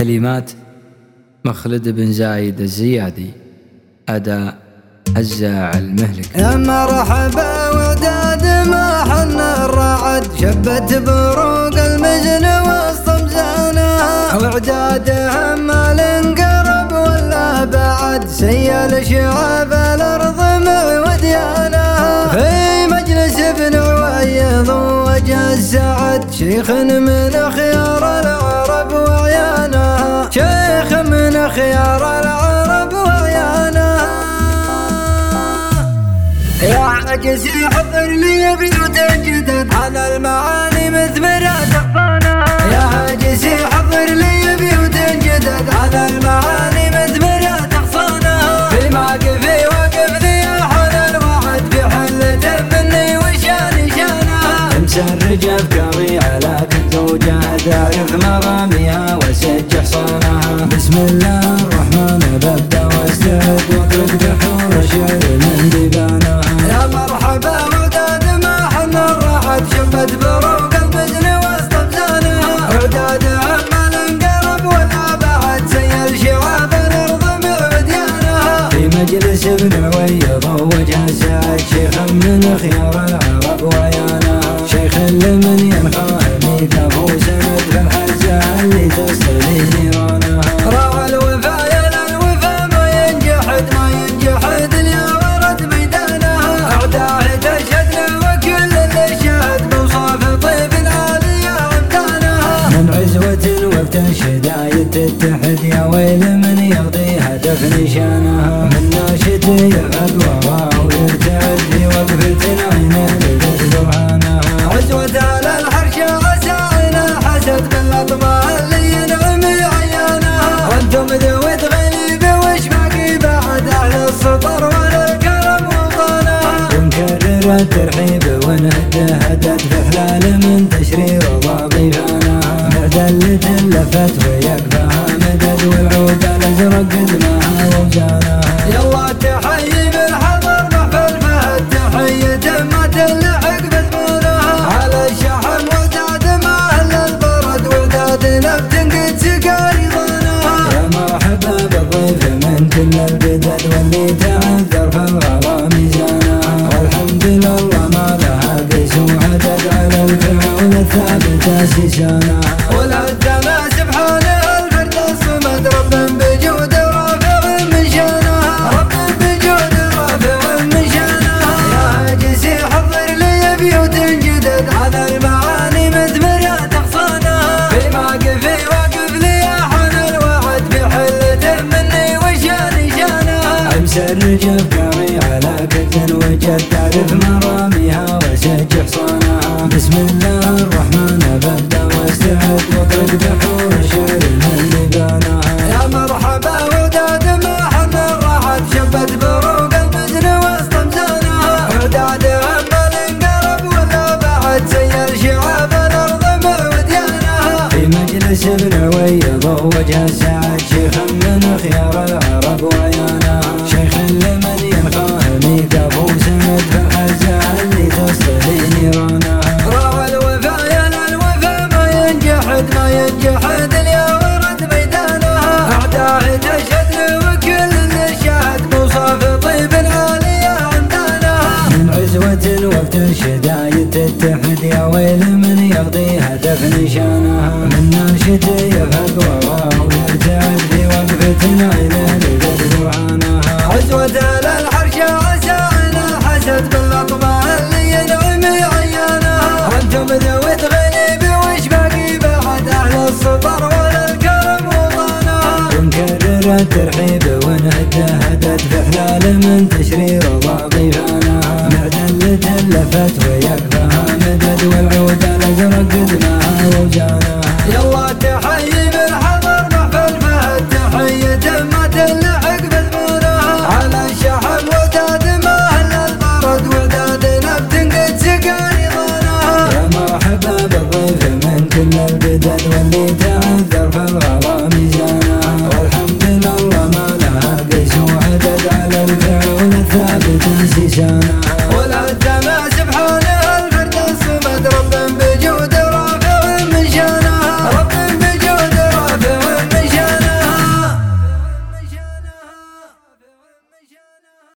كلمات مخلد بن زايد الزيادي، أداء هزاع المهلك. يا مرحبا وداد ما حن الرعد، شبت بروق المجن وسط مزانها، وعدادها ما لنقرب ولا بعد، سيال شعاب الأرض مع وديانها. في مجلس ابن عويض وجه السعد، شيخ من خيار العرب وعيانها، شيخ من خيار العرب وعيانها. يا عجزي حضر لي بيوت جدد، على المعاني مثمرة تحصانها. يا عجزي حضر لي بيوت جدد، على المعاني مثمرة تحصانها. في موقفي وقف ذي حول الوعد، بحلة مني وشاني شانها. مسرج افكاري على كنت وجاهد، اعرف مراميها وسج حصانها. بسم الله الرحمن ببدا واستعد، واطرق بحور الشعر من ديبانها. يا مرحبا وداد ما حن الرعد، شبت بروق المجن وسط مزانها، عدادها ما لنقرب ولا بعد، سيل شعاب الارض مع وديانها. في مجلس ابن عويض وجه السعد، شيخ من خيار العرب وعيانها، شيخ لمن ينخى ميثاق وسند، في الحزة اللي تصطلي نيرانها. راعى الوفا يا الوفا ما ينجحد، ما ينجحد يا ورد ميدانها. أعداه تشهد له وكل اللي شهد، بوصاف طيب العالية عمدانها. من عزوة وبتنشد آية تتحد، يا ويل من يقضي هدف نشانها. من ناشد يفهد وراء ويرتعد، في وقفة عينه لذت برهانها. عزوة على الحرش عسانا حسد، بالاطماع اللي ينعم عيانها. وانتم ذوي تغليب وش باقي بعد، اهل السطر والكرم وطانها. ونكرر الترحيب ونهده هدد، في حلال من تشرير وضيفانها. معدلة لفت ويكفاها مدد، والعود الازرق دماها ووزانها. يلا تحيي بالحضر محفل فهد، تحية ما تلحق بزمانها. على الشحن وداد ما اهل البرد، وداد نبتنقد سقاري ضانها. يا مرحبا بالضيف من كل البدد، واللي تعذر في الغلا ميزانها. والحمد لله ما لها قيس وعدد، على الفعول الثابت اسسانها. والعدنا سبحانه الفرد الصمد، رب بجود رافع من شانها، رب بجود رافع من شانها. يا عاجزي حضر لي بيوت جدد، على المعاني مثمرة تحصانها. في موقفي وقف لي حول الوعد، بحلة مني وشاني شانها. مسرج افكاري على كد وجد، تعرف مراميها وسج حصانها. بسم الله الرحمن ببدا واستعد، واطرق بحور الشعر من ديبانها. يا مرحبا وداد ما حن الرعد، شبت بروق المجن وسط مزانها، عدادها ما لنقرب ولا بعد، سيل شعاب الارض مع وديانها. في مجلس ابن عويض وجه السعد، شيخ من خيار العرب وعيانها، شيخ لمن ينخى ميثاق وسند، في الحزة اللي تصطلي نيرانها. راعى الوفا يا الوفا ما ينجحد، ما ينجحد يا ورد ميدانها. أعداه تشهد له وكل اللي شهد، بوصاف طيب العالية عمدانها. من عزوة وبتنشد آية تتحد، يا ويل من يقضي هدف نشانها. من ناشد يفهد وراء ويرتعد، في وقفة عينه لذت برهانها. عزوة على الحرش عسانا حسد، بالاطماع اللي ينعم عيانها. وانتم ذوي تغليب وش باقي بعد، اهل السطر والكرم وطانها. ونكرر الترحيب ونهده هدد، في حلال من تشرير وضيفانها. معدلة لفت ويكفاها مدد، والعود الازرق دماها ووزانها. يلا تحيي بالحضر محفل فهد، تحية ما تلحق بزمانها. على الشحن وداد ما اهل البرد، وداد نبتنقد سقاري ضانها. يا مرحبا بالضيف من كل البدد، واللي تعذر في الغلا ميزانها. والحمد لله ما لها قيس وعدد، على الفعول الثابت انسسانها.